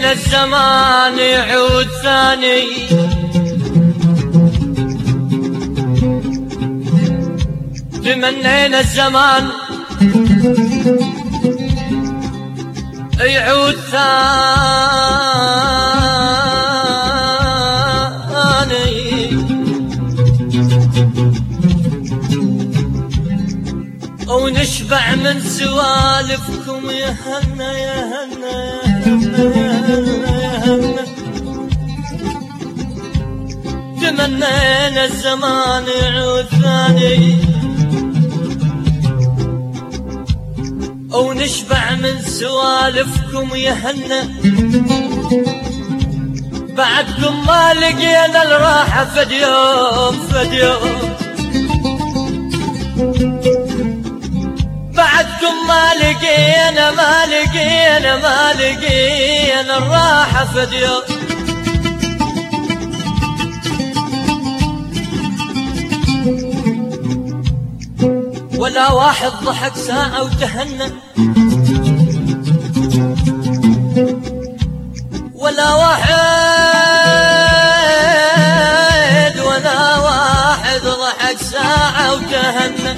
الزمان يعود ثاني، تمنينا الزمان يعود ثاني، ونشبع من سوالفكم يا هنا يا هنا يا هنا يا هنا. تمنينا الزمان يعود ثاني، ونشبع من سوالفكم يا هنا. بعدكم ما لقينا الراحة فد يوم فد يوم، بعدكم ما لقينا الراحة فد يوم. ولا واحد ضحك ساعة وتهنى، ولا واحد ضحك ساعة وتهنى.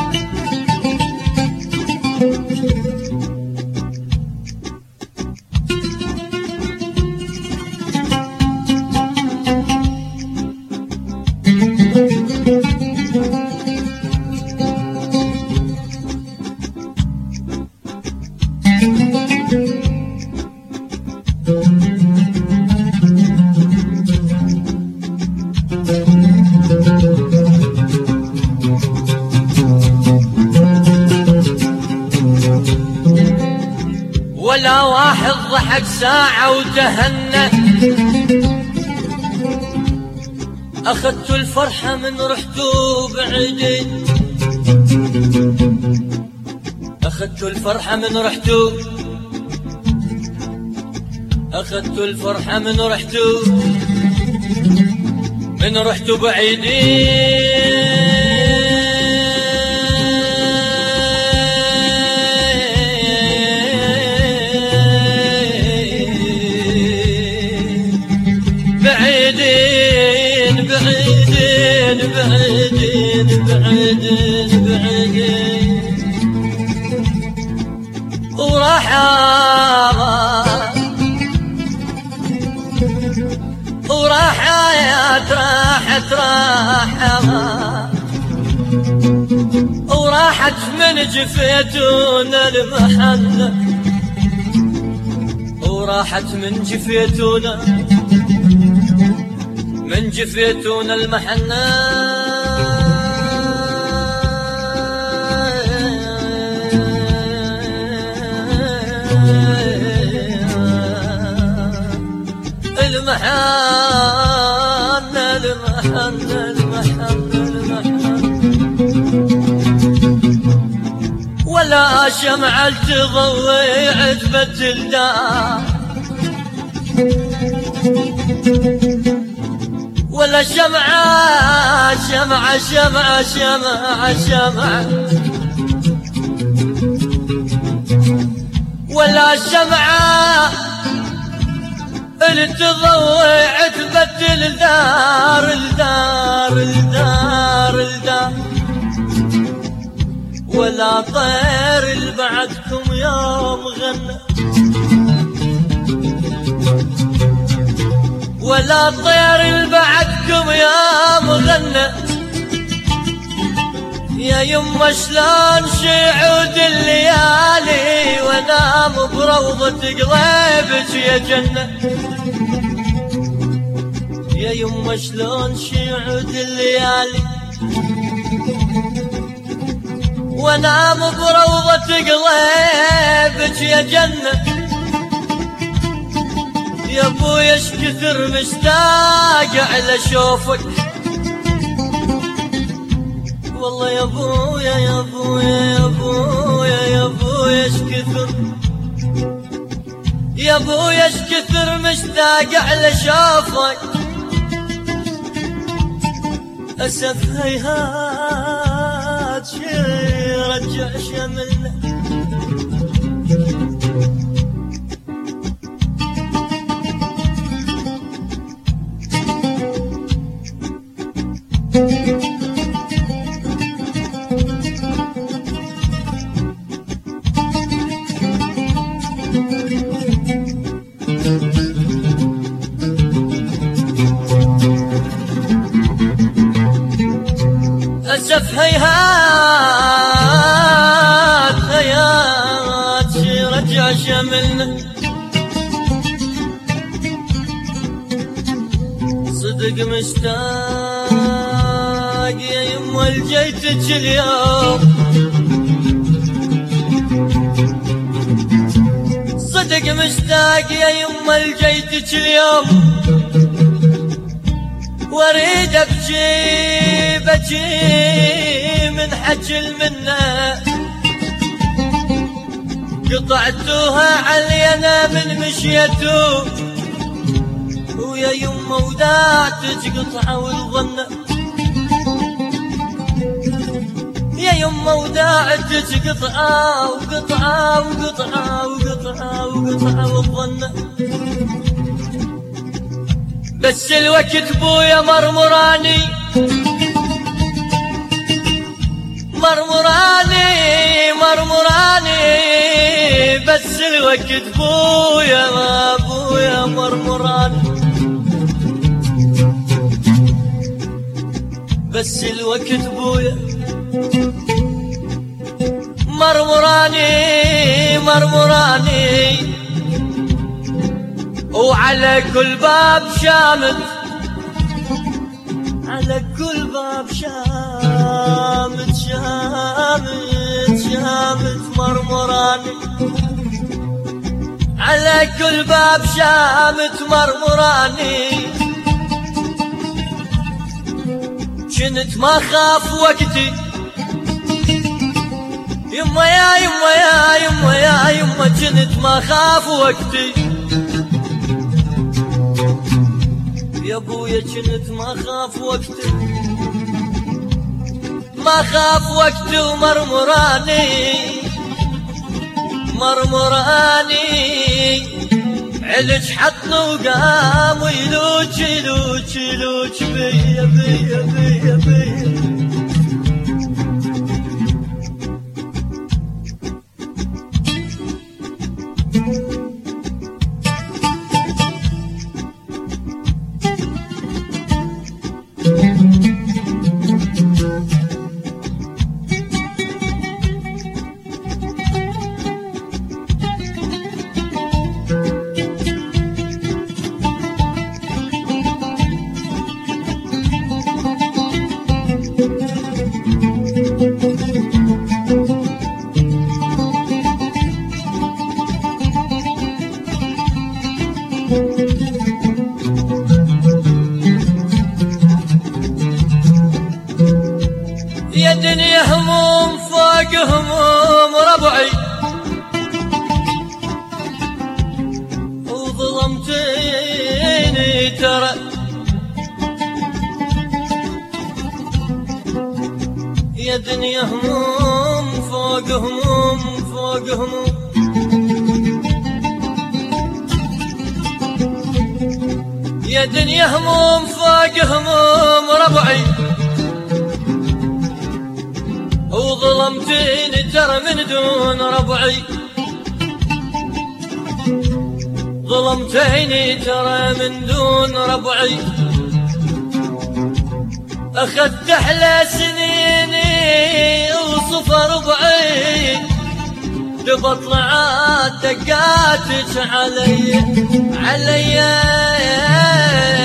ولا واحد ضحك ساعة وتهنى، أخذتوا الفرحة من رحتوا بعيدين، أخذتوا الفرحة من رحتوا، أخذتوا الفرحة من رحتوا بعيدين. بعيدين وراحت من جفيتونا المحنة، وراحت من جفيتونا المحنة. ولا شمعة تضوي عتبة الدار، ولا شمعة ولا شمعة اللي تضوي عتبة الدار. ولا طير اللي بعدكم يوم غنى، ولا طير اللي بعدكم يوم غنى. يا يما شلون شعود الليالي وانام بروضة قلبك يا جنة. يا يما شلون شعود الليالي وانام بروضة قلبك يا جنة. يا ابويا اش كثر مشتاق على شوفك، والله يا ابويا يا ابويا يا ابويا يا ابويا اش كثر، يا ابويا اش كثر مشتاق على شوفك. اسف هيهات شي رجع شملنا، هيهات هيهات شي رجع شملنا صدق مشتاق يا يما لجيتك اليوم صدق مشتاق يا يما لجيتك اليوم واريد ابكي بكي من حجل منه قطعتوها علينا من مشيتو ويا يما وداعتك قطعة والظنة يا يما وداعتك قطعة وقطعة وقطعة وقطعة وقطعة والظنة بس الوقت بويا مرمراني مرمراني مرمراني بس الوقت بويا ما بويا مرمراني بس الوقت بويا مرمراني مرمراني وعلى كل باب شامت على كل باب شامت شامت شامت مرمراني على كل باب شامت مرمراني كنت ما خاف وقتي يما يا يما يا يما يا يما كنت ما خاف وقتي يا ابويا كنت ما خاف وقتي ما خاف وقتي ومرمراني مرمراني علج حطني وقام ويلوج يلوج يلوج بيا بيا بيا بيا يا دنيا هموم فوق هموم ربعي وظلمتيني ترى يا دنيا هموم فوق هموم فوق هموم يا دنيا هموم فوق هموم ربعي وظلمتيني ترى من دون ربعي ظلمتيني ترى من دون ربعي أخذت أحلى سنيني وصفى ربعي بطلعات دقاتك علي علي